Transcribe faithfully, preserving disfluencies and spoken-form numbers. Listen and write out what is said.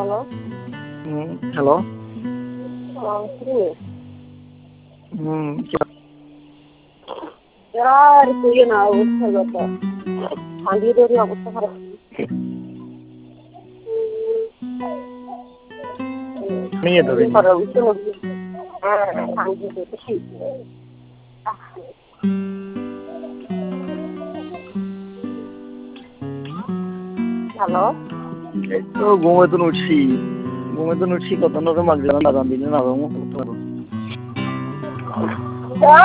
Hello. হুম, hello. আ কে? হুম, আর কইও না অবস্থার কথা। ঠান্ডির অবস্থা খারাপ। নিয়ে ধরে করা উচিত হ্যাঁ, ঠান্ডি বেশি। হ্যালো। এই তো ঘুমাইতে উঠছি ঘুমাইতে উঠছি কত না মাগরিব আজান দিলে না